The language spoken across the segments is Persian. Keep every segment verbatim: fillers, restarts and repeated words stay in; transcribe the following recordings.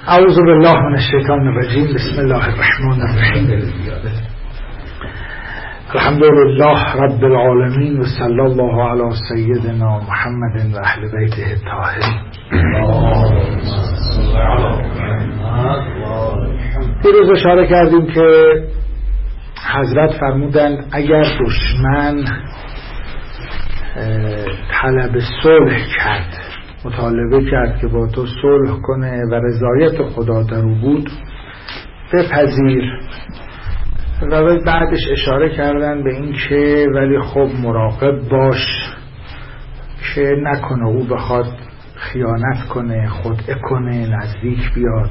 اعوذ بالله من الشیطان الرجیم. بسم الله الرحمن الرحیم. الحمد لله رب العالمین و صلی الله علی سیدنا محمد و اهل بیته الطاهرین. دیروز اشاره کردیم که حضرت فرمودند اگر دشمن طلب صلح کرد، مطالبه کرد که با تو صلح کنه و رضایت خدا در او بود، بپذیر. و بعدش اشاره کردن به این که ولی خب مراقب باش که نکنه او بخواد خیانت کنه، خدعه کنه، نزدیک بیاد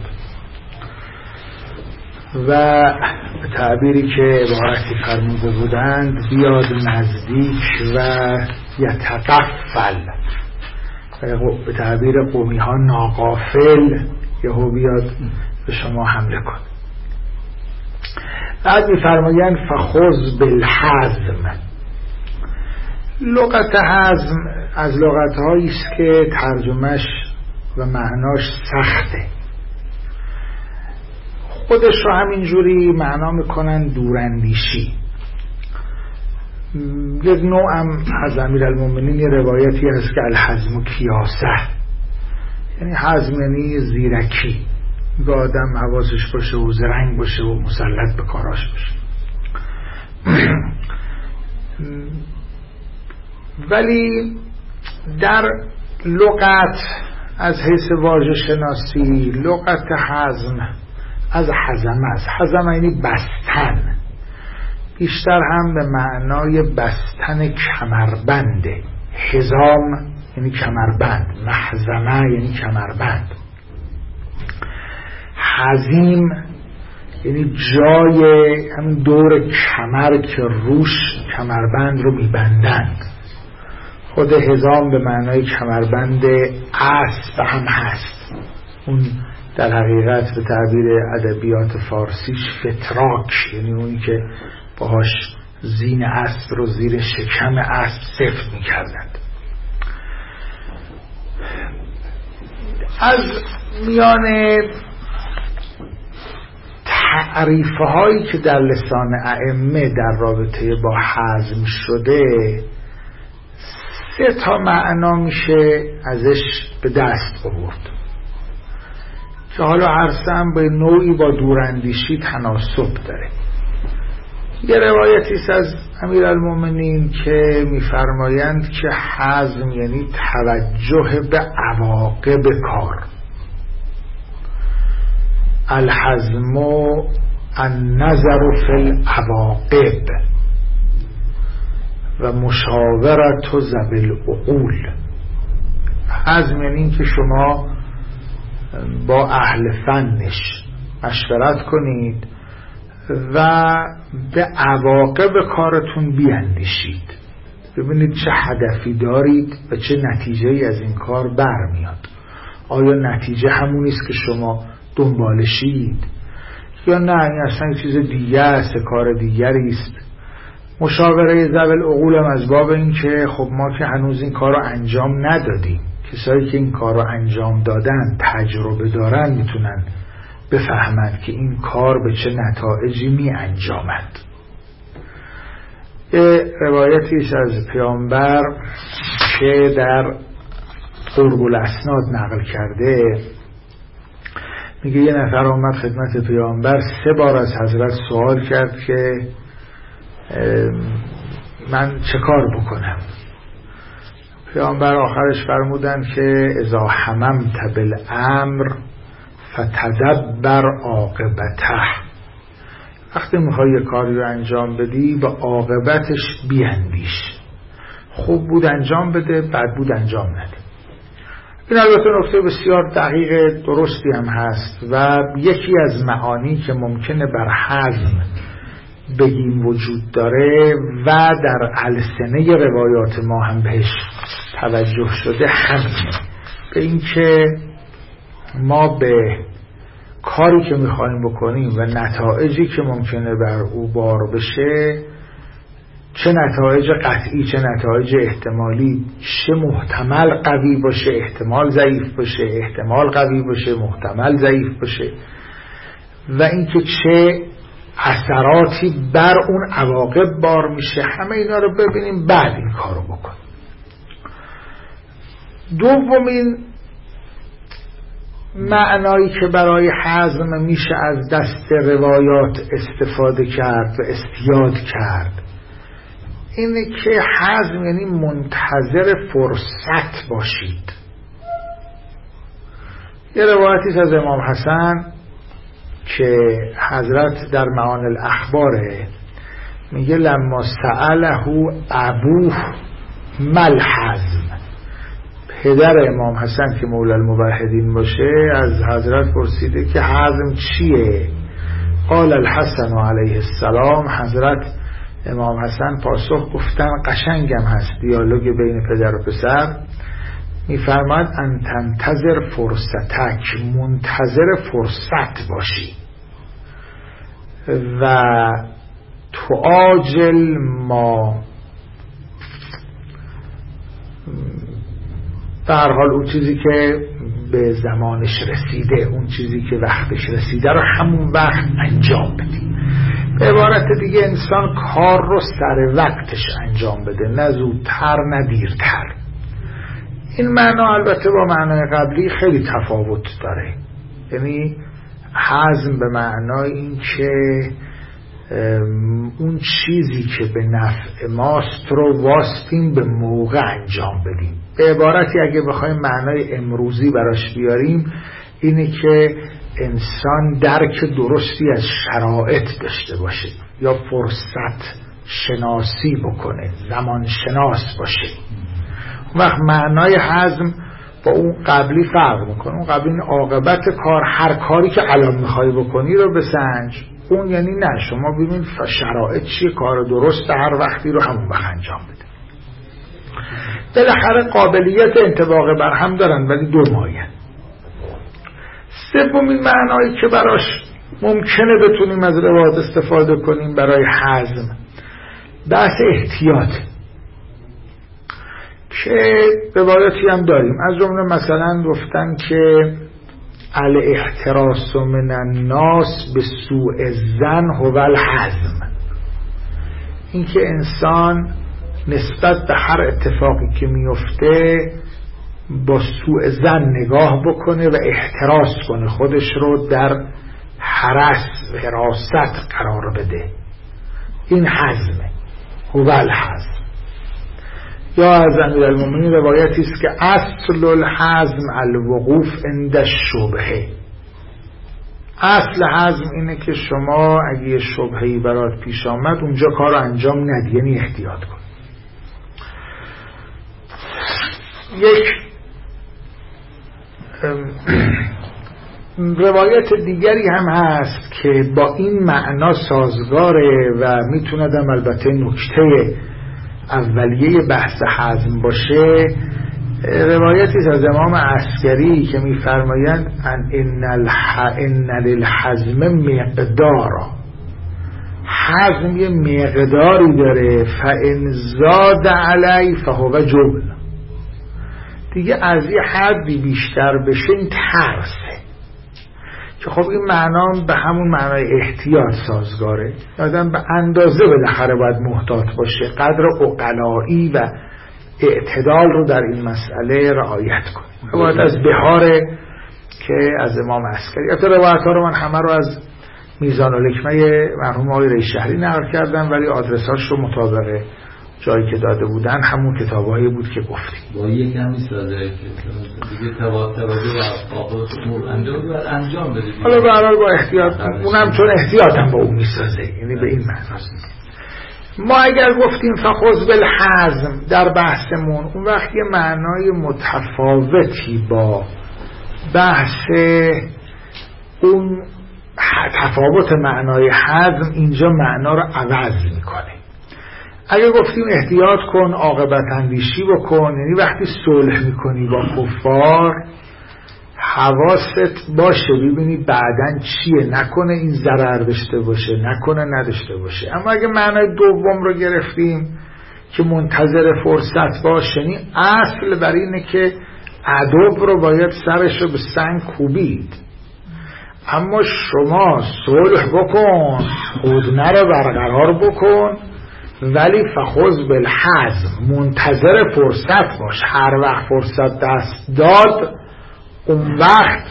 و به تعبیری که عبارتی فرموده بودند بیاد نزدیک و یتقفل، به تعبیر قومی ها ناغافل، یهو بیاد به شما حمله کن. بعد می‌فرمایند فخذ بالحزم. لغت حزم از لغت‌هایی است که ترجمهش و معناش سخته. خودش رو همینجوری معنا میکنن دوراندیشی. یک نوع هم از امیرالمومنین یه روایتی هست که الحزم و کیاسه، یعنی حزم یعنی زیرکی، که آدم حواسش باشه و زرنگ باشه و مسلط به کاراش باشه. ولی در لغت از حیث واژه شناسی لغت حزم از حزم است. حزم یعنی بستن، بیشتر هم به معنای بستن کمربنده. حزام یعنی کمربند، محزمه یعنی کمربند. حزیم یعنی جای همین دور کمر که روش کمربند رو میبندند. خود حزام به معنای کمربند اسب هم هست. اون در حقیقت به تعبیر ادبیات فارسیش فتراک، یعنی اونی که باهاش زین اسب رو زیر شکم اسب سفت میکردند. از میان تعریفه هایی که در لسان ائمه در رابطه با حزم شده، سه تا معنا میشه ازش به دست آورد که حالا هر سه هم به نوعی با دوراندیشی تناسب داره. یه روایتی است از امیرالمومنین که میفرمایند که حزم یعنی توجه به عواقب کار. الحزم النظر فی العواقب و مشاورت ذوی العقول. حزم یعنی این که شما با اهل فنش مشورت کنید و به عواقب کارتون بیاندیشید، ببینید چه هدفی دارید و چه نتیجه‌ای از این کار برمیاد. آیا نتیجه همونی است که شما دنبالشید یا نه این اصلا چیز دیگه است، کار دیگری است. مشاوره ذوی العقول هم از باب این که خب ما که هنوز این کار رو انجام ندادیم، کسایی که این کار رو انجام دادن تجربه دارن میتونن بفهمند که این کار به چه نتایجی می انجامد. یه روایتی از پیامبر که در قرب الاسناد نقل کرده، میگه یه نفر آمد خدمت پیامبر، سه بار از حضرت سوال کرد که من چه کار بکنم. پیامبر آخرش فرمودن که اذا هممت بالامر فتدبر عاقبته. وقتی میخوای یه کاری رو انجام بدی به عاقبتش بیاندیش. خوب بود انجام بده، بد بود انجام نده. این البته نکته بسیار دقیق درستی هم هست و یکی از معانی که ممکنه بر حزم بگیم وجود داره و در السنه روایات ما هم بهش توجه شده همینه، به این که ما به کاری که میخوایم بکنیم و نتایجی که ممکنه بر او بار بشه چه نتایج قطعی چه نتایج احتمالی، چه محتمل قوی باشه احتمال ضعیف باشه، احتمال قوی باشه محتمل ضعیف باشه، و اینکه چه اثراتی بر اون عواقب بار میشه. همه اینا رو ببینیم بعد این کارو بکن. دومین معنایی که برای حزم میشه از دست روایات استفاده کرد و استیاد کرد اینه که حزم یعنی منتظر فرصت باشید. یه روایتی از امام حسن که حضرت در معانی الاخباره میگه لما سأله ابوه مل حزم، پدر امام حسن که مولا الموحدین باشه از حضرت پرسیده که حزم چیه؟ قال الحسن علیه السلام، حضرت امام حسن پاسخ گفتن قشنگم هست دیالوگ بین پدر و پسر، میفرماد ان تنتظر فرصتک، منتظر فرصت باشی، و تعاجل ما، به هر حال اون چیزی که به زمانش رسیده، اون چیزی که وقتش رسیده رو همون وقت انجام بدی. به عبارت دیگه انسان کار رو سر وقتش انجام بده، نه زودتر نه دیرتر. این معنا البته با معنای قبلی خیلی تفاوت داره، یعنی حزم به معنای این که اون چیزی که به نفع ماست رو واستیم به موقع انجام بدیم. به عبارتی اگه بخوایم معنای امروزی براش بیاریم اینه که انسان درک درستی از شرایط داشته باشه یا فرصت شناسی بکنه، زمان شناس باشه. اون وقت معنای حزم با اون قبلی فرق میکنه. اون قبلی عاقبت کار، هر کاری که الان میخوای بکنی رو بسنج. اون یعنی نه، شما ببین شرایط چیه، کار درست هر وقتی رو همون وقت انجام بده. بالاخره قابلیت انطباق بر هم دارن ولی دو مایه. سومین معنایی که براش ممکنه بتونیم از روایات استفاده کنیم برای حزم بحث احتیاط، که روایاتی هم داریم. از جمله مثلا گفتن که الاحتراس من الناس به سوء الظن هو الحزم، این که انسان نسبت به هر اتفاقی که میفته با سوء ظن نگاه بکنه و احتراس کنه، خودش رو در حرس و حراست قرار بده. این حزمه، هو الحزم. یا از امیرالمومنین روایتی است که اصل الحزم الوقوف عند الشبهه، اصل حزم اینه که شما اگه یه شبهه‌ای برات پیش آمد اونجا کار رو انجام ندی، یعنی احتیاط کن. یک روایت دیگری هم هست که با این معنا سازگاره و میتوندم البته نکته اولیه بحث حزم باشه. روایتی از امام عسکری که میفرمایند ان الح ان للحزم مقدارا، حزم یه مقداری داره، فان زاد علی فهو جبن، دیگه از یه حدی بیشتر بشه این ترسه. که خب این معنا به همون معنای احتیاط سازگاره. آدم به اندازه بالاخره باید محتاط باشه، قدر عقلایی و اعتدال رو در این مسئله رعایت کنه. باید از بهاره که از امام عسکری، البته روایت ها رو من همه رو از میزان الحکمه مرحوم آقای رئیس شهری نقل کردم، ولی آدرساش رو مطابق جایی که داده بودن همون کتابایی بود که گفتیم. با یک کمی ساده که دیگه تواتر و عاقبت امور انجام باید انجام بده. حالا به هر حال با احتیاط، اونم چون احتیاطم با اون میسازه، یعنی به این معناست. ما اگر گفتیم فخذ بالحزم در بحثمون، اون وقت یه معنای متفاوتی با بحث اون تفاوت معنای حزم اینجا معنا رو عوض میکنه. اگه گفتیم احتیاط کن، عاقبت اندیشی بکن، یعنی وقتی صلح میکنی با کفار حواست باشه ببینی بعدن چیه، نکنه این ضرر داشته باشه، نکنه نداشته باشه. اما اگه معنای دوم رو گرفتیم که منتظر فرصت باش، یعنی اصل بر اینه که ادب رو باید سرش رو به سنگ کوبید. اما شما صلح بکن، هدنه رو برقرار بکن، ولی فخذ بالحزم، منتظر فرصت باش. هر وقت فرصت دست داد اون وقت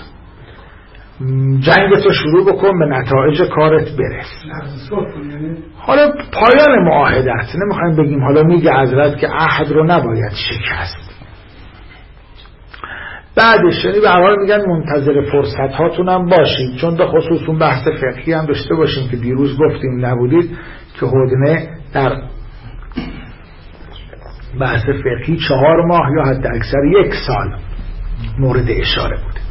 جنگتو شروع بکن، به نتایج کارت برس. حالا پایان معاهدت، نمیخوایم بگیم حالا میگه حضرت که عهد رو نباید شکست. بعدش یعنی به هر حال میگن منتظر فرصت هاتونم باشید، چون به خصوص اون بحث فقهی هم داشته باشیم که دیروز گفتیم نبودید که هدنه در بحث فقهی چهار ماه یا حتی اکثر یک سال مورد اشاره بوده.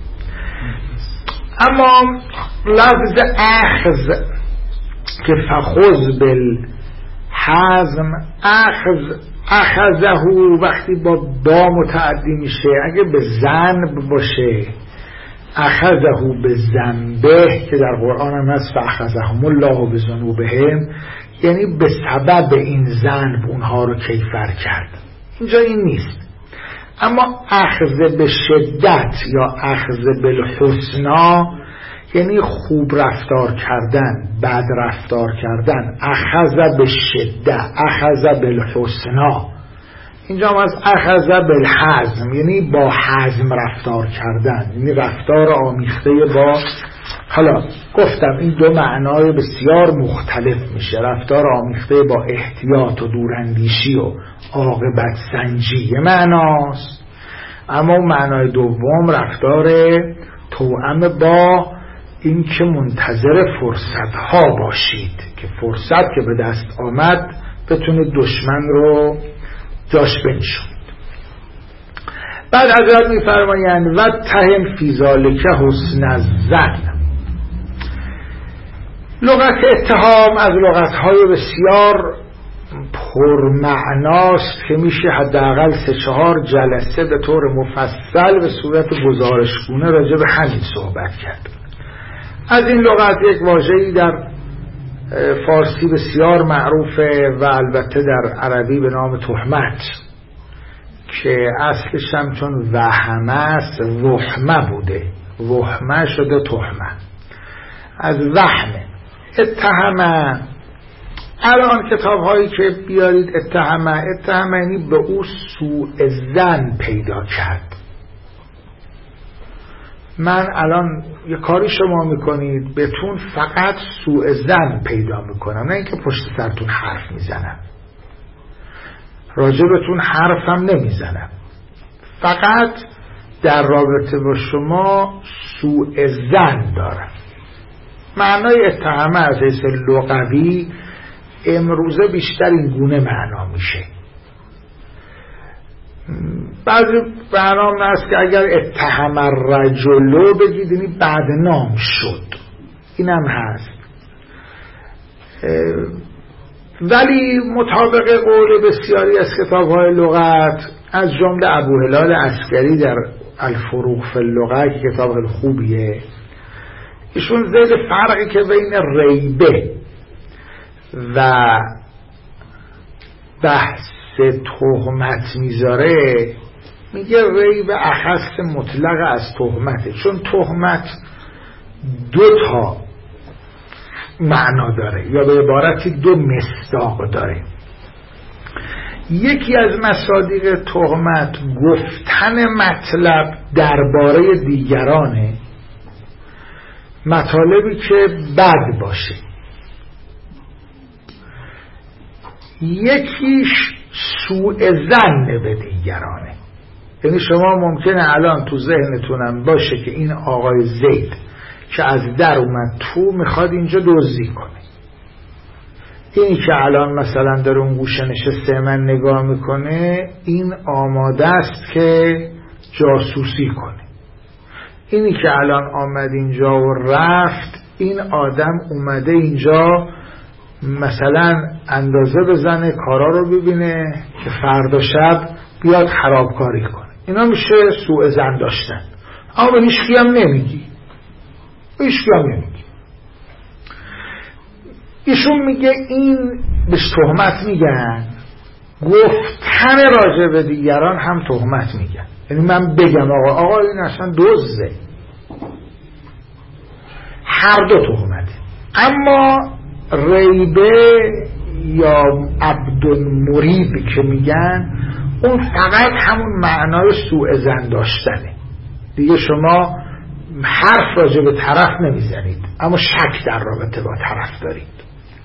اما لفظ اخذ که فخذ بالحزم، اخذ اخذه وقتی با با متعدی میشه، اگه به ذنب باشه اخذه به ذنبه که در قرآن هم هست فاخذهم الله بذنوبهم، یعنی به سبب این ذنب اونها رو کیفر کرد. اینجا این نیست. اما اخذ به شدت یا اخذ بالحسنا یعنی خوب رفتار کردن، بد رفتار کردن. اخذ به شدت، اخذ بالحسنا. اینجا هم از اخذ بالحزم یعنی با حزم رفتار کردن، یعنی رفتار آمیخته با، حالا گفتم این دو معنای بسیار مختلف میشه. رفتار آمیخته با احتیاط و دوراندیشی و عاقبت سنجی یه معناست، اما معنای دوم رفتار توأم با این که منتظر فرصت ها باشید که فرصت که به دست آمد بتونه دشمن رو جاش بنشوند. بعد حضرت میفرمایند و تهم فی ذالک حسن الظن. لغت اتهام از لغت‌های بسیار پرمعناست که میشه حداقل سه چهار جلسه به طور مفصل به صورت گزارشگونه راجع به همین صحبت کرد. از این لغت یک واژه‌ای در فارسی بسیار معروفه و البته در عربی به نام تهمت که اصلش هم چون وهمه است وهمه بوده، وهمه شده تهمه، از وهمه. اتهمه الان کتاب هایی که بیارید اتهمه اتهمه یعنی به او سوء ظن پیدا کرد. من الان یه کاری شما میکنید بهتون فقط سوء ظن پیدا میکنم، نه اینکه پشت سرتون حرف میزنم، راجبتون حرفم نمیزنم، فقط در رابطه با شما سوء ظن دارم. معنای اتهامه از حیث لغوی امروزه بیشتر این گونه معنا میشه. بعضی برنامه هست که اگر اتهم الرجلو بگید یعنی بدنام شد، اینم هست. ولی مطابق قول بسیاری از کتاب‌های لغت از جمله ابو هلال عسکری در الفروق فی اللغة که کتاب خوبیه، ایشون ذیل فرقی که بین ریبه و بحث تهمت میذاره، میگه ریب اخص مطلق از تهمته، چون تهمت دو تا معنا داره یا به عبارتی دو مصداق داره. یکی از مصادیق تهمت گفتن مطلب درباره دیگرانه، مطالبی که بد باشه. یکیش سوء ظن به دیگرانه، یعنی شما ممکنه الان تو ذهنتونم باشه که این آقای زید که از در اومد تو میخواد اینجا دزدی کنه، اینی که الان مثلا در اون گوشه نشسته من نگاه میکنه این آماده است که جاسوسی کنه، اینی که الان آمد اینجا و رفت این آدم اومده اینجا مثلا اندازه بزنه کارا رو ببینه که فردا شب بیاد خرابکاری کنه. اینا میشه سوء ظن داشتن. اما به هیچکی هم نمیگی، به هیچکی هم نمیگی. ایشون میگه این بهش تهمت میگن، گفتن راجع به دیگران هم تهمت میگن. یعنی من بگم آقا آقا این اصلا دزده، هر دو تهمته. اما ریبه یا عبدالمریب که میگن اون فقط همون معنای سوء ظن داشتنه دیگه. شما حرف راجع به طرف نمیزنید اما شک در رابطه با طرف دارید.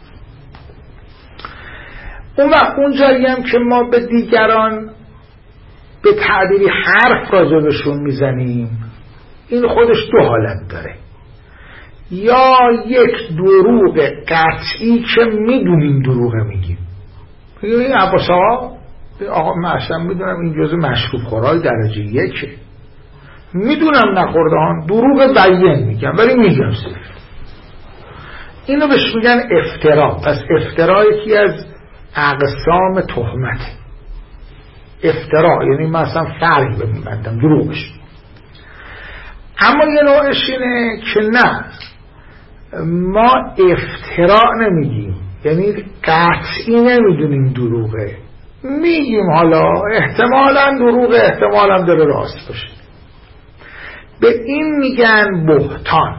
اون وقت اونجایی هم که ما به دیگران به تعبیری حرف راجع بهشون میزنیم، این خودش دو حالت داره. یا یک دروغ قطعی که میدونیم دروغه میگیم، این عباس آقا آقا من اصلا میدونم این جزء مشروب خورای درجه یکه، میدونم نخوردهان، دروغ بیان میگم ولی میگم صرف. اینو بهش میگن افترا. پس افترا یکی از اقسام تهمت. افترا یعنی من اصلا فرقی بمیبندم دروغش. اما یه نوعش اینه که نه، ما افترا نمیگیم، یعنی قطعی نمیدونیم دروغه، میگیم حالا احتمالاً دروغه، احتمالاً داره راست باشه. به این میگن بهتان،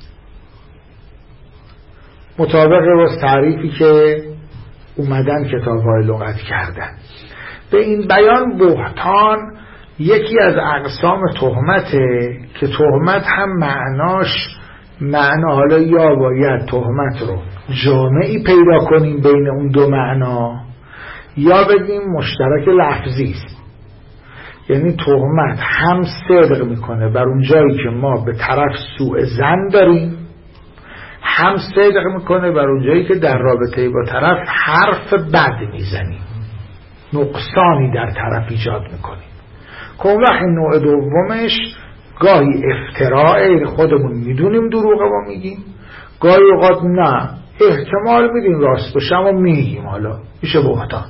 مطابق با تعریفی که اومدن کتاب‌های لغت کردن. به این بیان بهتان یکی از اقسام تهمته که تهمت هم معناش معنا، حالا یا باید تهمت رو جامعی پیدا کنیم بین اون دو معنا، یا بگیم مشترک لفظی است. یعنی تهمت هم صدق میکنه بر اون جایی که ما به طرف سوء ظن داریم، هم صدق میکنه بر اون جایی که در رابطه با طرف حرف بد میزنیم، نقصانی در طرف ایجاد میکنیم. که اون وقت نوع دومش گاهی افتراعه، خودمون میدونیم دروغه ما میگیم، گاهی اوقات نه احتمال میدیم راست باشه اما میگیم، حالا میشه بهتان.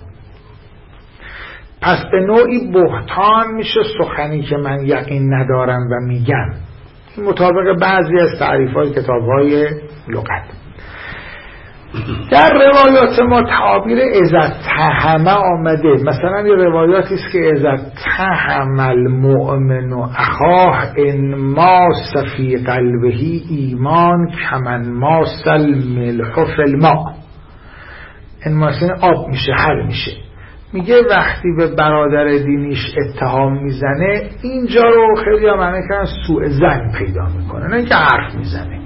پس به نوعی بهتان میشه سخنی که من یقین ندارم و میگم. این مطابق بعضی از تعریف‌های کتاب‌های لغت. در روایات ما تعابیر اذا تهمه آمده. مثلا یه روایاتی است که اذا تهم المؤمن اخاه ان ماس فی قلبه ایمان کمن ماس الملح فی الماء. این مثلا آب میشه، حل میشه. میگه وقتی به برادر دینیش اتهام میزنه، اینجا رو خیلی ها معنی کنن سوء ظن پیدا میکنه، نه اینکه حرف میزنه.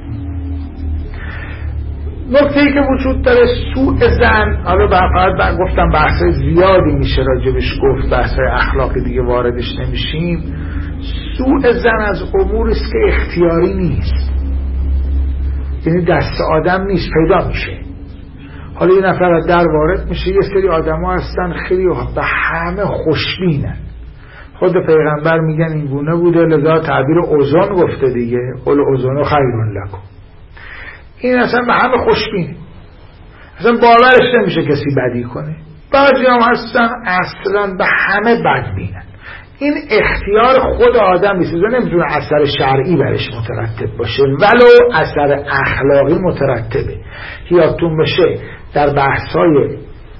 نکته‌ای که وجود داره سوء ظن، حالا فقط گفتم بحثای زیادی میشه راجبش گفت، بحثای اخلاقی دیگه واردش نمیشیم. سوء ظن از اموری است که اختیاری نیست، یعنی دست آدم نیست، پیدا میشه. حالا یه نفر از در وارد میشه، یه سری آدم ها هستن خیلی به همه خوشبینن. خود پیغمبر میگن این گونه بوده، لذا تعبیر اوزان گفته دیگه، قول اوزانو خیرون لکن. این اصلا به همه خوشبینه، اصلا باورش نمیشه کسی بدی کنه. بعضی هم هستن اصلا به همه بدبینن. این اختیار خود آدم نیست، نمیتونه اثر شرعی برش مترتب باشه، ولو اثر اخلاقی مترتبه. یادتون بشه در بحث‌های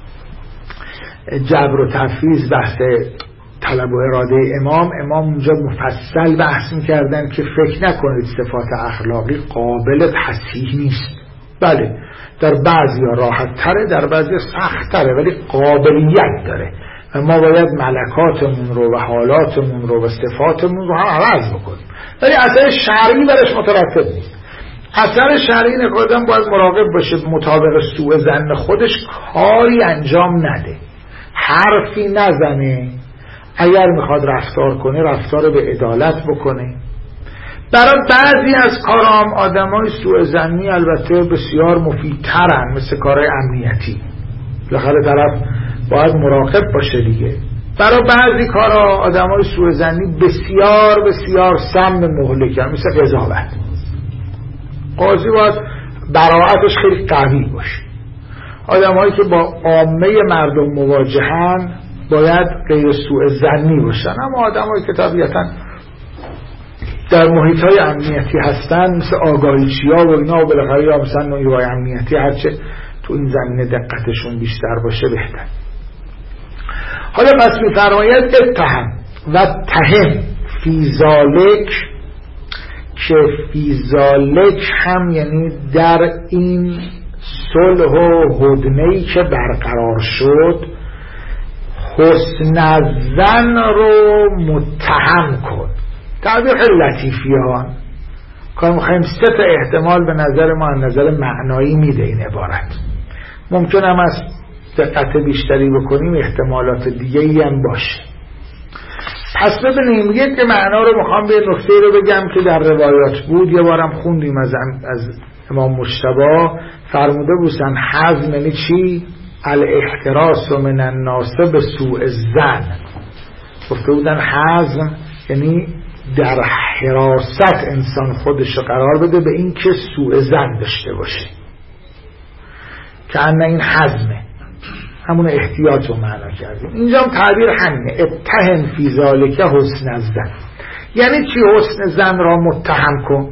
جبر و تفویض، بحث طلب و اراده امام امام اونجا مفصل بحث می‌کردن که فکر نکنید صفات اخلاقی قابل تصحیح نیست. بله در بعضی راحت تره، در بعضی سخت تره، ولی قابلیت داره و ما باید ملکاتمون رو و حالاتمون رو و صفاتمون رو هم عوض بکنیم، ولی اثر شرعی برش مترتب نیست. اثر شرعی نقادم باید مراقب باشه مطابق سوء ظن خودش کاری انجام نده، حرفی نزنه، اگر میخواد رفتار کنه رفتار به عدالت بکنه. برای بعضی از کارام آدمای سوء ظنی البته بسیار مفیدترن، مثل کارهای امنیتی، بالاخره طرف باید مراقب باشه دیگه. برای بعضی کارا آدمای سوء ظنی بسیار بسیار سم مهلکن، مثل قضاوت. قاضی باید براعتش خیلی قوی باشه. آدمایی که با عامه مردم مواجهن باید غیر سوء ظنی باشن، اما آدمایی که طبیعتاً در محیط‌های امنیتی هستن مثل آگاهیچی‌ها و اینا و بالاخره یا مثلا نیروهای امنیتی، هرچه تو این زمینه دقتشون بیشتر باشه بهتر. حالا پس می‌فرماید اتهم و تهم فی ذالک، که فی ذالک هم یعنی در این صلح و هدنه‌ای که برقرار شد حسن ظن رو متهم کن. تعبیر خیلی لطیفیان که میخوایم سه تا احتمال به نظر ما از نظر معنایی میده این عبارت. ممکن هم از دقت بیشتری بکنیم احتمالات دیگه ای هم باشه. پس ببینیم یک معنا رو میخوام به نکته رو بگم که در روایات بود، یه بارم خوندیم از, از امام مجتبی، فرموده بودن حزم یعنی چی؟ الاحتراس من الناس به سوء الظن. گفته بودن حزم یعنی در حراست انسان خودش قرار بده به این که سوء ظن داشته باشه، که انه این حزمه، همون احتیاط رو معنا کردیم. اینجا هم تعبیر همینه، اتهم فی ذالک حسن الظن. یعنی چی حسن ظن را متهم کن؟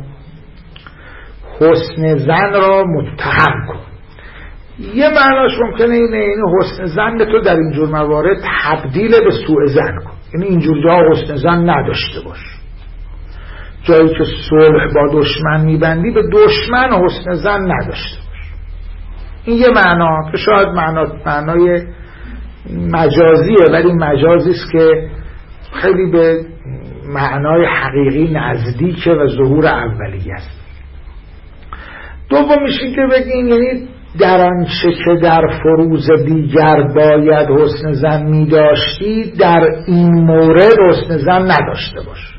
حسن ظن را متهم کن یه معناش ممکنه اینه، یعنی حسن ظن تو در اینجور موارد تبدیل به سوء ظن کن، یعنی اینجور جا حسن ظن نداشته باش. جایی که صلح با دشمن میبندی به دشمن حسن ظن نداشته باش. این یه معنا که شاید معنا معنای مجازیه، ولی مجازی است که خیلی به معنای حقیقی نزدیکه و ظهور اولیه است. دومیش این که بگیم یعنی در آنچه که در فروز دیگر باید حسن ظن می داشتی در این مورد حسن ظن نداشته باش.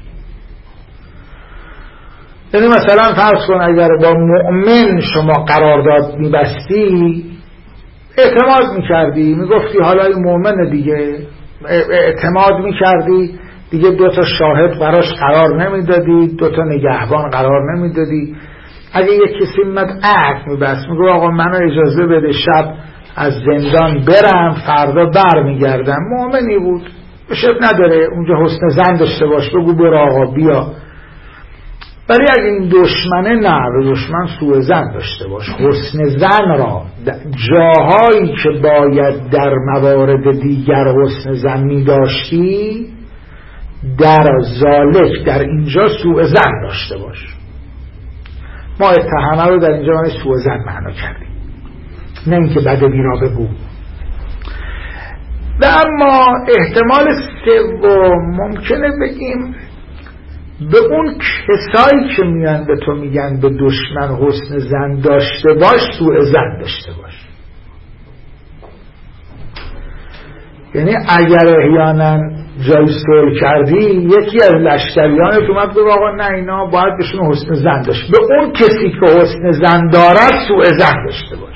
یعنی مثلا فرض کن اگر با مؤمن شما قرارداد می بستی اعتماد می کردی، می گفتی حالا این مؤمن دیگه، اعتماد می کردی دیگه، دو تا شاهد براش قرار نمی دادی، دو تا نگهبان قرار نمی دادی. اگه یک کسی میمد عهد میبست میگو آقا منو اجازه بده شب از زندان برم فردا بر میگردم، مؤمنی بود، اشکال نداره، اونجا حسن ظن داشته باش، بگو برو آقا بیا. ولی اگه این دشمنه نه، به دشمن سوء ظن داشته باش. حسن ظن را جاهایی که باید در موارد دیگر حسن ظن میداشتی در ذالک در اینجا سوء ظن داشته باش. ما اتهامه رو در اینجا معنی سوء ظن معنا کردیم، نه اینکه بده بیرا بگو. و اما احتمال سوم ممکنه بگیم به اون کسایی که میان به تو میگن به دشمن حسن ظن داشته باش سوء ظن داشته باش. یعنی اگر احیانا جای صلح کردی یکی از لشکریانت اومد گفت آقا نه اینا باید بهشون حسن ظن داشت، به اون کسی که حسن ظن دارد سوء ظن داشته باش.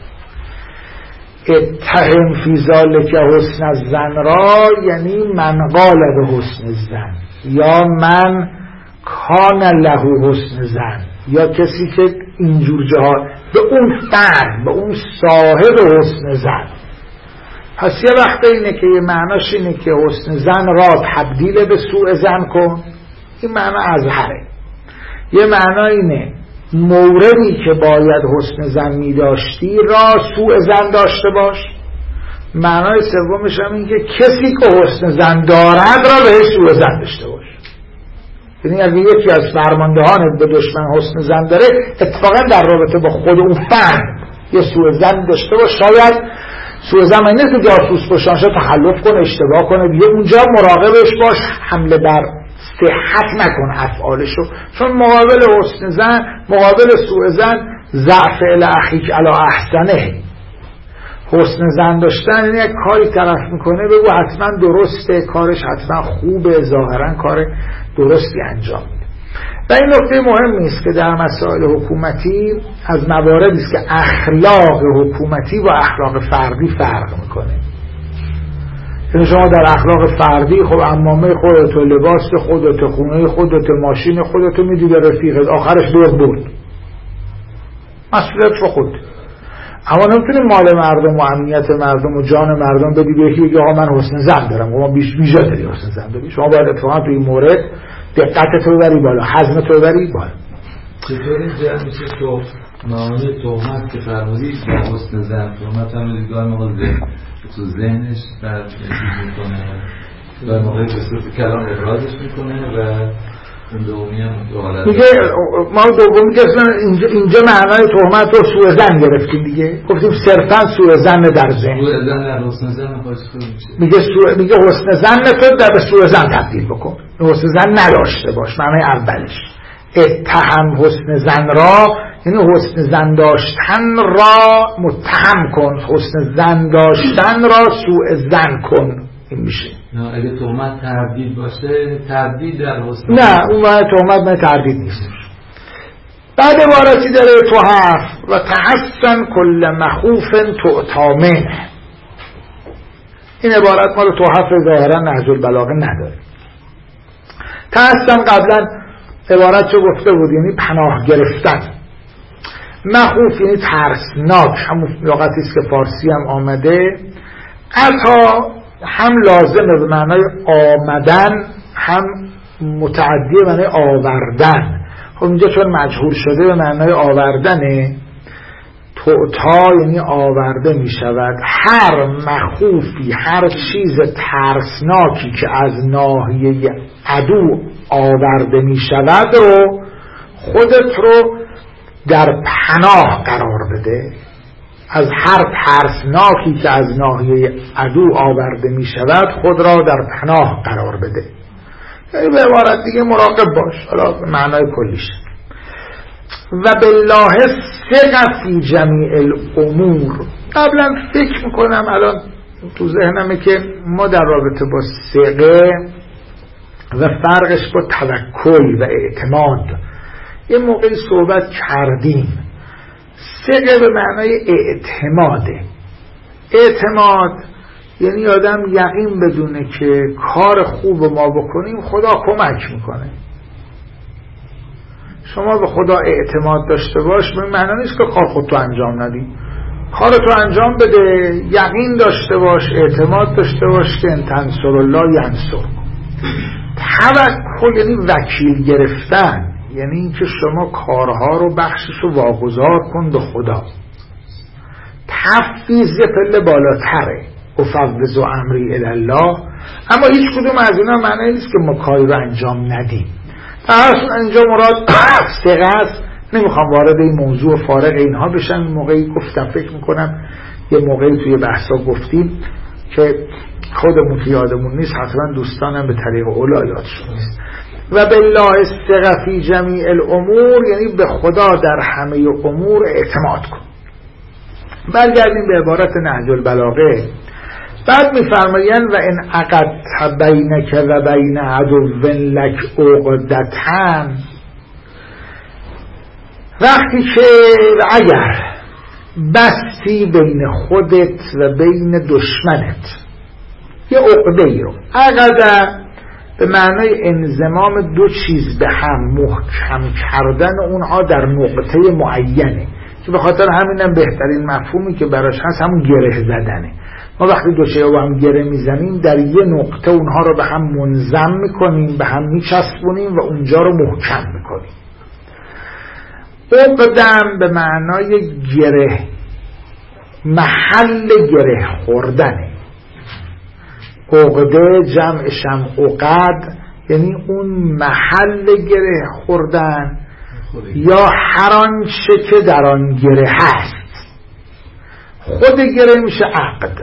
اتهم فی ذالک حسن الظن را یعنی من قال به حسن الظن یا من کان له حسن ظن، یا کسی که اینجور جاها به اون فرد به اون صاحب حسن ظن. پس یه وقت اینه که یه معناش اینه که حسن ظن را تبدیل به سوء ظن کن، این معنا ازهره. یه معنا اینه موردی که باید حسن ظن می داشتی را سوء ظن داشته باش. معنای سومش هم این که کسی که حسن ظن دارد را به سوء ظن داشته باش. یعنی اگه یکی از فرماندهانت به دشمن حسن ظن داره اتفاقا در رابطه با خود اون فرد یه سوء ظن داشته باش. شاید سوء ظن نیست که جاسوس باشانشه تخلف کنه اشتباه کنه، دیگه اونجا مراقبش باش حمله بر صحت نکن افعالشو، چون مقابل حسن ظن مقابل سوء ظن ضعف الاخیک علی احسنه. حسن ظن داشتن یعنی یک کاری طرف میکنه بگو حتما درسته، کارش حتما خوبه، ظاهرا کار درستی انجام میده. و این نکته مهمی است که در مسائل حکومتی از مواردی است که اخلاق حکومتی با اخلاق فردی فرق میکنه. یعنی شما در اخلاق فردی خب عمامه خودت و لباس خودت، خونه خودت، ماشین خودت میدی به رفیقت، آخرش دور برد، مسئولیت رو خود. اما نمیتونی مال مردم و امنیت مردم و جان مردم بدی به یکی بگی آقا من حسن ظن دارم، ما بیش بیجا داری حسن ظن داری. شما باید اتفاقا تو این مورد دقت تو ببری بالا، حزم تو ببری بالا. چطور اینجا میشه تو معانی تهمت که فرمودی در حسن ظن، تهمت هم دیگه موقع ذهن تو ذهنش در چیز میکنه، در موقع به صورت کلام ابرازش میکنه و اون دومی هم دو حالت دیگه. ما دومی که اینجا, اینجا معنای تهمت رو سوء ظن گرفتیم دیگه، گفتیم صرفا سوء ظن در ذهن. سوء ظن در حسن ظن خواهش کنیم میگه سوء، میگه حسن ظن تو در به سوء ظن تبدیل بکن، حسن ظن نداشته باش. معنای اولش اتهم حسن ظن را، یعنی حسن ظن داشتن را متهم کن، حسن ظن داشتن را سوء ظن کن. این میشه. نه اگه تهمت تردید باشه، تردید در حسن، نه اون وقت تهمت نه تردید نیست. بعد عبارتی داره تو حرف و تحسن کل مخوف تعطا منه. این عبارت ما رو تو حرف ظاهرا نهج البلاغه نداره. تحسن قبلا عبارت چو گفته بود، یعنی پناه گرفتن. مخوف یعنی ترسناک، همون لغتی است که فارسی هم آمده. عطا هم لازمه به معنای آمدن، هم متعدی به معنای آوردن. خب اینجا چون مجهول شده به معنای آوردنه، تعطا یعنی آورده می شود. هر مخوفی، هر چیز ترسناکی که از ناحیه عدو آورده می شود رو خودت رو در پناه قرار بده. از هر ترسناکی که از ناحیه عدو آورده می شود خود را در پناه قرار بده. یعنی به عبارت دیگه مراقب باش، حالا به معنای کلیش. و بالله ثق فی جمیع الامور. قبلا فکر میکنم الان تو ذهنمه که ما در رابطه با ثقه و فرقش با توکل و اعتماد یه موقعی صحبت کردیم. ثقه به معنای اعتماده. اعتماد یعنی آدم یقین بدونه که کار خوب ما بکنیم خدا کمک میکنه. شما به خدا اعتماد داشته باش به معنی نیست که کار خودتو انجام ندی. کارتو انجام بده، یقین داشته باش، اعتماد داشته باش که ان تنصر الله ینصر. توکل یعنی وکیل گرفتن، یعنی اینکه شما کارها رو بخشش رو واگذار کن به خدا. تفویض پله بالاتره، افوض امری الی الله. اما هیچ کدوم از اینا معنی نیست که ما کاری رو انجام ندیم. اصلا اینجا مراد ثقه است. نمیخوام وارد این موضوع فارغ اینها بشم. موقعی گفتم فکر میکنم یه موقعی توی بحثا گفتیم که خودمون که یادمون نیست، حتما دوستانم به طریق اولا یادشون نیست. و بالله ثق فی جمیع الامور یعنی به خدا در همه امور اعتماد کن. برگردیم به عبارت نهج البلاغه. بعد میفرمایند و ان عقدت بینک و بین عدو لک عقدتن، وقتی که اگر بستی بین خودت و بین دشمنت یه عقده ای رو، عقده به معنای انضمام دو چیز به هم، محکم کردن اونها در نقطه معینه، که به خاطر همینم بهترین مفهومی که براش هست همون گره زدنه. ما وقتی دو چیز رو هم گره میزنیم در یه نقطه اونها رو به هم منضم میکنیم، به هم میچسبونیم و اونجا رو محکم میکنیم. عقدم به معنای گره، محل گره خوردنه. عقده جمعشم عقد یعنی اون محل گره خوردن یا هر آنچه که در آن گره هست. خود گره میشه عقد،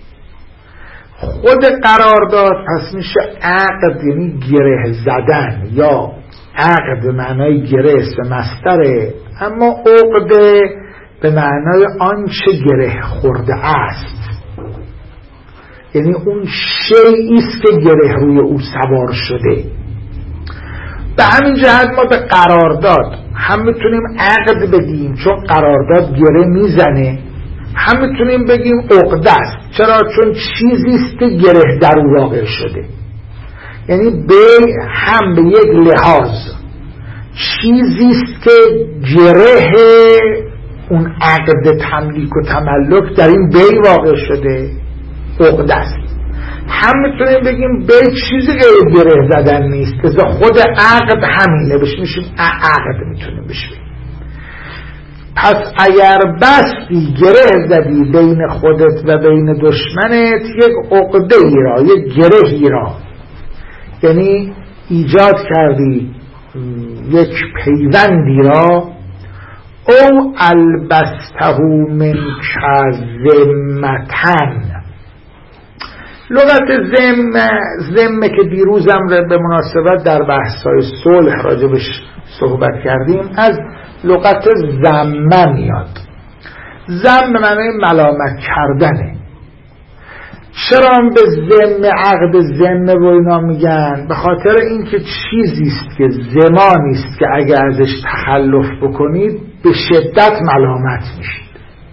خود قرارداد پس میشه عقد، یعنی گره زدن یا عقد به معنای گره است مصدره، اما عقده به معنای آنچه گره خورده است، یعنی اون شیئی است که گره روی او سوار شده. به همین جهت ما به قرارداد هم میتونیم عقد بگیم چون قرارداد گره میزنه، هم میتونیم بگیم عقده است. چرا؟ چون چیزی است که گره در او واقع شده. یعنی بیع هم به یک لحاظ چیزی است که گره اون عقد تملیک و تملک در این بیع واقع شده، عقده است. هم میتونیم بگیم به چیزی غیر گره زدن نیست، از خود عقد همینه، بهش میشیم عقد میتونیم بهش بگیم. پس اگر بستی گره زدی بین خودت و بین دشمنت، یک عقده ای را، یک گرهی را، یعنی ایجاد کردی یک پیوندی را، او البسته من کذمتن. لغت زم زمه که دیروزم به مناسبت در بحث‌های صلح راجبش صحبت کردیم، از لغت زمه میاد. زم به معنی ملامت کردنه. چرا به زم عقد زم و اینا میگن؟ به خاطر اینکه چیزی است که زمانی است که اگر ازش تخلف بکنید به شدت ملامت میشید.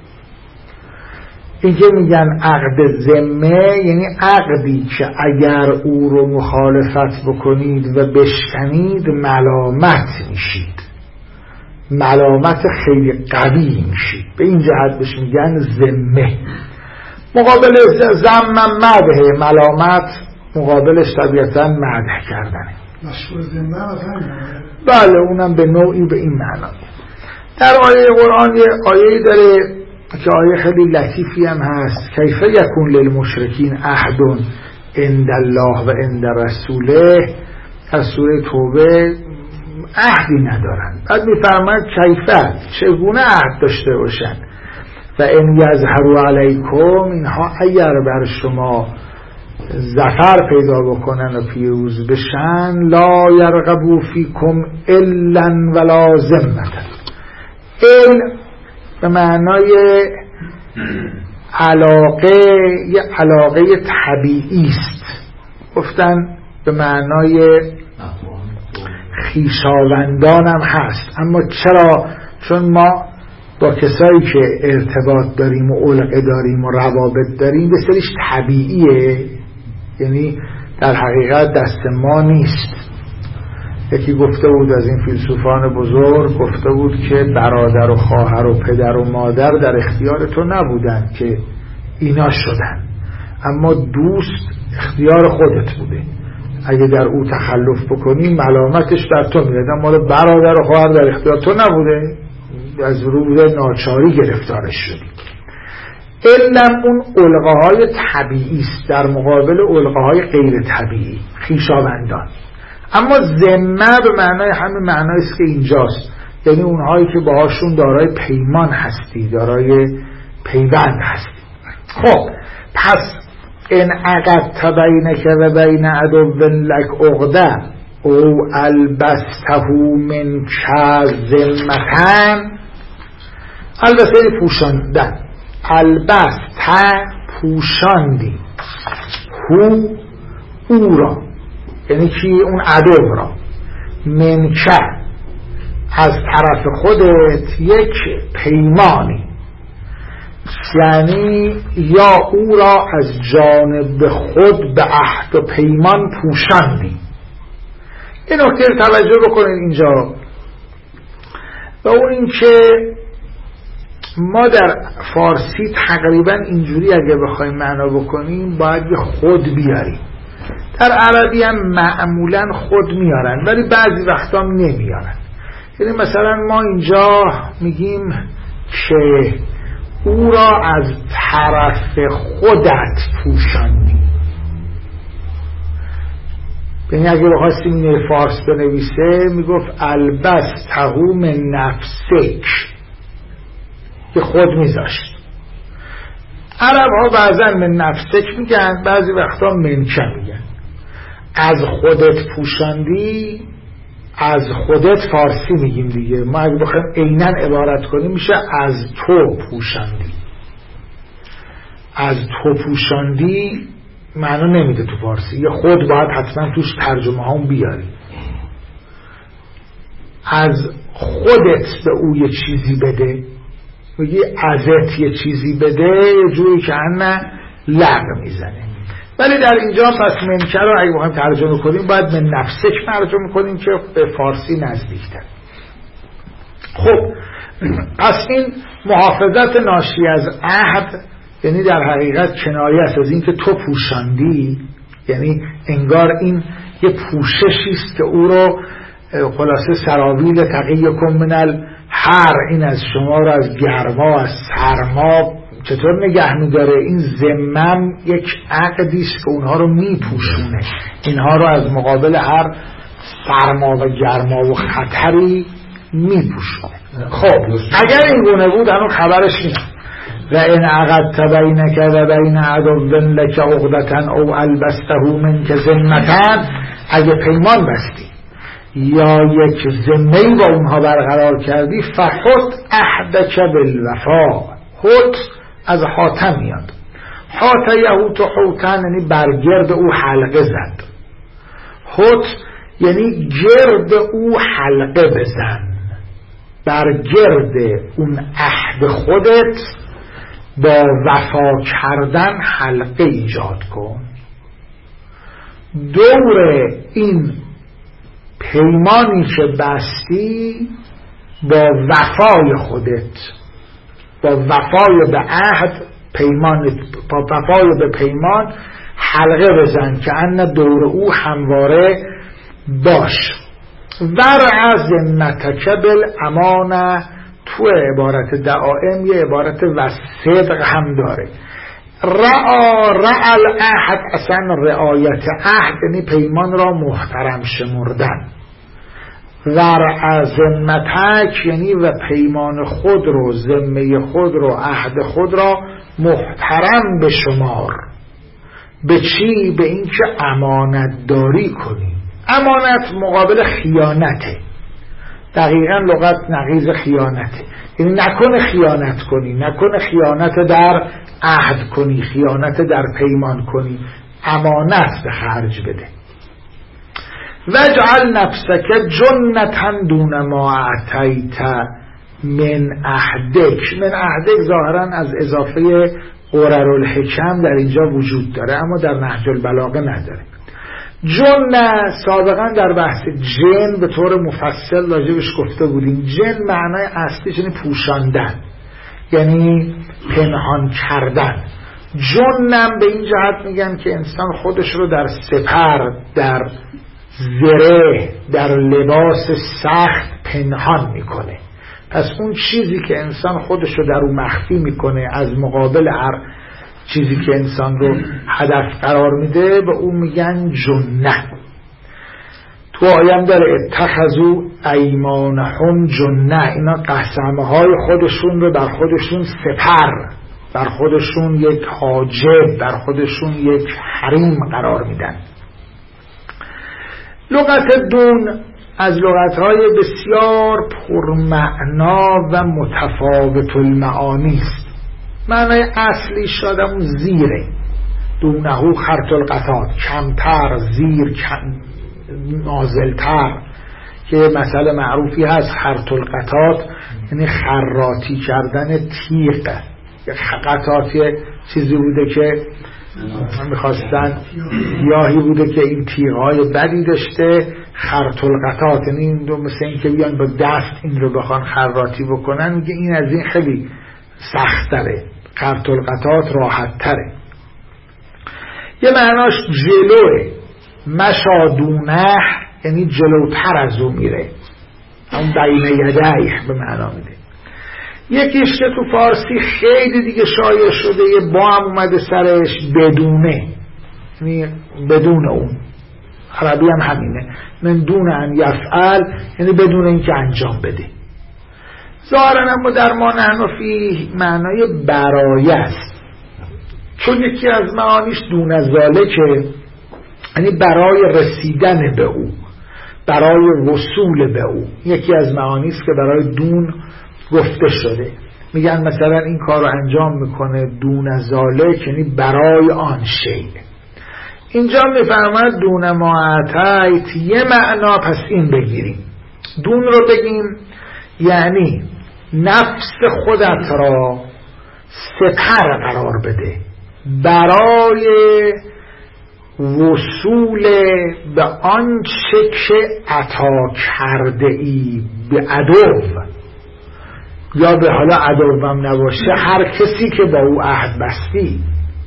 اینکه میگن عقد ذمه یعنی عقدی که اگر او رو مخالفت بکنید و بشکنید ملامت میشید، ملامت خیلی قوی میشید. به این جهت بهش میگن ذمه. مقابل ذم مدح، ملامت مقابلش طبیعتا مدح کردنه. مشهور ذمه بله، اونم به نوعی به این معنا. در آیه قرآن یه آیه داره که آیه خیلی لطیفی هم هست، کیف یکون للمشرکین عهد عند الله و عند رسوله. از سوره توبه عهدی ندارن، بعد میفرماید کیفه، چگونه عهد داشته باشن. و ان یظهروا علیکم، اینها اگر بر شما ظفر پیدا بکنن و پیروز بشن، لا یرغبوا فیکم الا ولا ذمة. ال به معنای علاقه، یه علاقه طبیعی است. گفتن به معنای خویشاوندان هم هست، اما چرا؟ چون ما با کسایی که ارتباط داریم و علقه داریم و روابط داریم به سریش طبیعیه، یعنی در حقیقت دست ما نیست. یکی گفته بود از این فیلسوفان بزرگ، گفته بود که برادر و خواهر و پدر و مادر در اختیار تو نبودن که اینا شدن، اما دوست اختیار خودت بوده. اگه در او تخلف بکنی ملامتش بر تو میاد، اما برادر و خواهر در اختیار تو نبوده، از روی ناچاری گرفتارش شدی. علم اون علقه های طبیعی است در مقابل علقه های غیر طبیعی، خویشاوندان. اما ذمه به معنای همین معنایی است که اینجاست، یعنی اونهایی که باهاشون دارای پیمان هستی، دارای پیوند هستی. خب پس ان عقدت بینک و بین عدو لک عقده او البسته من کذمتن. البسته پوشاندن، البسته پوشاندی، هو او را، یعنی کی؟ اون عدو را، منکه از طرف خودت یک پیمانی، یعنی یا او را از جانب خود به عهد و پیمان پوشاندی. این نکته توجه بکنید اینجا، و اون این که ما در فارسی تقریبا اینجوری اگه بخوایم معنا بکنیم باید یه خود بیاریم. در عربی هم معمولا خود میارن ولی بعضی وقتا هم نمیارن. یعنی مثلا ما اینجا میگیم که او را از طرف خودت پوشاندی. یعنی اگه بخواستیم این فارس بنویسه میگفت البسته من نفسک، که خود میذاشت. عرب ها بعضا من نفسک میگن، بعضی وقتا منکه میگن. از خودت پوشاندی، از خودت فارسی میگیم دیگه، ما اگه بخوایم عیناً عبارت کنیم میشه از تو پوشاندی. از تو پوشاندی معنا نمیده تو فارسی، یه خود باید حتما توش ترجمه هم بیاری. از خودت به او یه چیزی بده، میگی ازت یه چیزی بده، یه جوری که انه لغ میزنه. ولی در اینجا پس منکه رو اگه بخوایم ترجمه کنیم باید من نفسک ترجمه کنیم که به فارسی نزدیکتر. خب پس این محافظت ناشی از عهد، یعنی در حقیقت کنایه است از این که تو پوشاندی، یعنی انگار این یه پوششی است که او رو خلاصه سراویل تقیکم من الحر، این از شما رو از گرما از سرما چطور نگه می‌داره. این ذمم یک عقدی است که اونها رو میپوشونه، اینها رو از مقابل هر سرما و گرما و خطری میپوشونه. خب اگر این گونه بود هنوز خبرش نیست. و این عقدت بینک و بین عدو لک عقدة او البسته منک ذمة، اگه پیمان بستی یا یک ذمه‌ای با اونها برقرار کردی، فحط عهدک بالوفا. حط از حاتم میاد، حات یهوت حوتن یعنی برگرد او حلقه زد. حط یعنی گرد او حلقه بزن، برگرد اون عهد خودت با وفا کردن حلقه ایجاد کن. دور این پیمانی که بستی با وفای خودت، با وفای به عهد پیمان، با وفای به پیمان حلقه بزن که ان دور او همواره باش. ورع ذمتک بالامانه، تو عبارت دعائم یه عبارت و صدق هم داره. رعا رعا العهد، اصلا رعایت عهد یعنی پیمان را محترم شمردن. ورع ذمتک یعنی و پیمان خود رو، ذمه خود رو، عهد خود را محترم به شمار. به چی؟ به این که امانت داری کنی. امانت مقابل خیانته، دقیقا لغت نقیض خیانته، یعنی نکنه خیانت کنی، نکنه خیانت در عهد کنی، خیانت در پیمان کنی، امانت به خرج بده. وجعل نفسک جنة دون ما اعطیت من عهدک. من عهدک ظاهرا از اضافه قررالحکم در اینجا وجود داره اما در نهج البلاغه نداره. جن سابقا در بحث جن به طور مفصل راجبش گفته بودیم. جن معنای اصلیش یعنی پوشاندن، یعنی پنهان کردن. جنم به این جهت میگن که انسان خودش رو در سپر، در زره، در لباس سخت پنهان میکنه. پس اون چیزی که انسان خودش رو در اون مخفی میکنه از مقابل هر چیزی که انسان رو هدف قرار میده به اون میگن جنه. تو آیم داره اتخذوا ایمانهم جنه، اینا قسمه های خودشون رو بر خودشون سپر، بر خودشون یک حاجب، بر خودشون یک حریم قرار میدن. لغت دون از لغتهای بسیار پرمعنا و متفاوت المعانی است. معنای اصلی شادمون زیره، دونهو خرط القطات، کمتر، زیر، کم، نازلتر، که مسئله معروفی هست. خرط القطات یعنی خراطی کردن تیغ. قطات چیزی بوده که میخواستن، گیاهی بوده که این تیغهای بدی داشته. خرط القطات یعنی این دو مثل این که بیان با دست این رو بخوان خراطی بکنن، میگه این از این خیلی سخت تره، خرط القطات راحت تره. یه معناش جلوه، مشادونه یعنی جلوتر از اون میره، اون بین یدیه به معنا میده. یکیش که تو فارسی خیلی دیگه شایع شده، یه با هم اومده سرش، بدونه، یعنی بدون اون. عربی هم همینه، من دون ان یفعل یعنی بدون این که انجام بده. ظاهرا اما در ما نحنفی معنای برای است، چون یکی از معانیش دون ذالکه، یعنی برای رسیدن به او، برای وصول به او. یکی از معانیست که برای دون گفته شده. میگن مثلا این کار رو انجام میکنه دون ذالک یعنی برای آن شی. اینجا میفرماید دون ما اعطیت، یه معنا پس این بگیریم، دون رو بگیم یعنی نفس خودت را سپر قرار بده برای وصول به آن چه که عطا کرده ای به عدو. یا به حالا عدوم نباشه هر کسی که با او عهد بستی.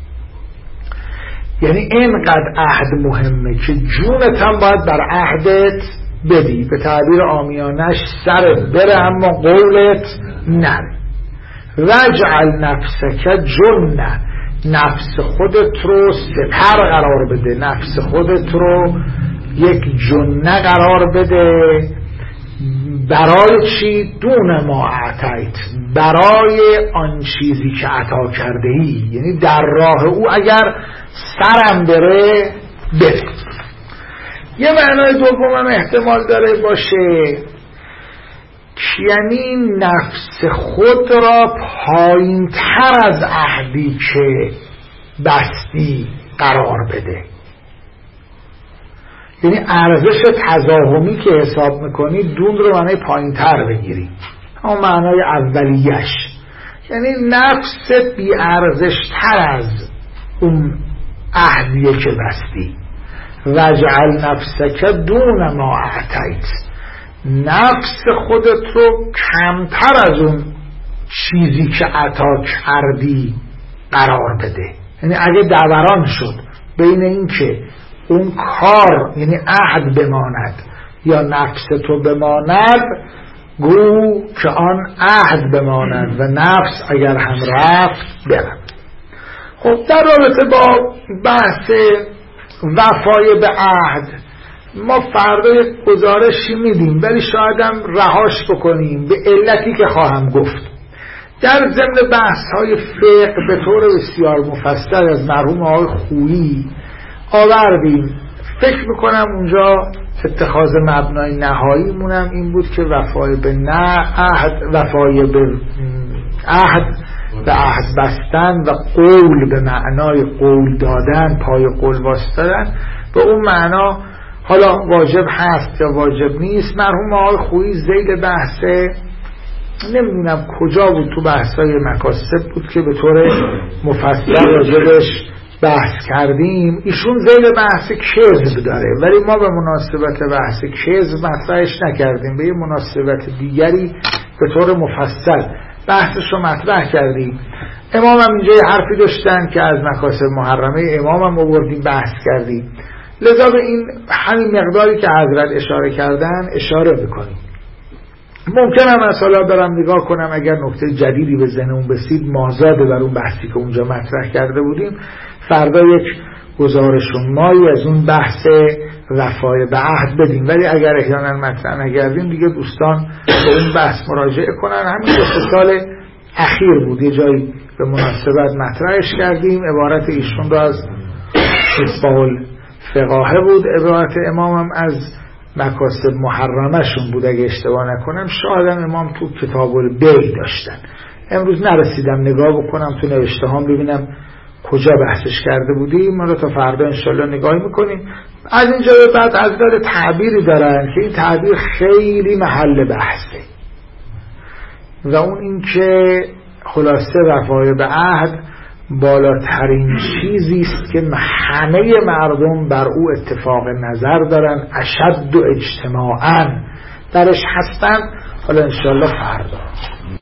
یعنی اینقدر عهد مهمه که جونت هم باید بر عهدت بدی، به تعبیر عامیانش سرت بره اما قولت نره. وجعل نفسک جنه، نفس خودت رو سپر قرار بده، نفس خودت رو یک جنه قرار بده. برای چی؟ دون ما اعطیت، برای آن چیزی که عطا کرده ای، یعنی در راه او اگر سرم بره بره. یه معنای دومم احتمال داره باشه، یعنی نفس خود را پایین تر از عهدی که بستی قرار بده. یعنی ارزش تضاهمی که حساب میکنی دون رو معنای پایین تر بگیری، اما معنای اولیش یعنی نفست بی ارزش تر از اون عهدیه که بستی. وجعل نفسک دون ما اعطیت، نفس خودت رو کمتر از اون چیزی که عطا کردی قرار بده. یعنی اگه دوران شد بین این که اون کار یعنی عهد بماند یا نفس تو بماند، گو که آن عهد بماند و نفس اگر هم رفت برم. خب در رابطه با بحث وفای به عهد ما فردا یک گزارشی میدیم، ولی شاید هم رهاش بکنیم به علتی که خواهم گفت. در ضمن بحث های فقه به طور بسیار مفصل از مرحوم آقای خویی آوردیم. فکر میکنم اونجا اتخاذ مبنای نهایی مونم این بود که وفای به نه عهد، وفای به عهد به عهد بستن و قول به معنای قول دادن، پای قول واسطادن، به اون معنا حالا واجب هست یا واجب نیست. مرحوم آقای خویی ذیل بحث نمیدونم کجا بود تو بحثای مکاسب بود که به طور مفصل راجبش بحث کردیم. ایشون ذیل بحث کذب داره، ولی ما به مناسبت بحث کذب مطرحش نکردیم، به یه مناسبت دیگری به طور مفصل بحثش رو مطرح کردیم. امام هم اینجا یه حرفی داشتن که از مکاسب محرمه امام هم آوردیم بحث کردیم، لذا به این همین مقداری که حضرت اشاره کردن اشاره بکنیم. ممکنه مثلا برم نگاه کنم اگر نکته جدیدی به ذهنمون رسید مازاده بر اون بحثی که اونجا مطرح کرده بودیم، فردا یک گزارش مایی از اون بحث وفای به عهد بدیم. ولی اگر احیانا مطرح نکردیم دیگه دوستان به اون بحث مراجعه کنن. همین دو سال اخیر بود یه جایی به مناسبت مطرحش کردیم. عبارت ایشون را از مصباح الفقاهه بود، عبارت امامم از مکاسب محرمشون بود اگه اشتباه نکنم. شاید امام تو کتاب البیع داشتن، امروز نرسیدم نگاه بکنم تو نوشته هام ببینم کجا بحثش کرده بودیم. ما رو تا فردا انشالله نگاهی میکنیم. از اینجا به بعد حضرت تعبیری دارن که این تعبیر خیلی محل بحثه و اون این که خلاصه وفای به عهد بالاترین چیزی است که همه مردم بر او اتفاق نظر دارن، اشد و اجتماعاً درش هستن. حالا انشالله فردا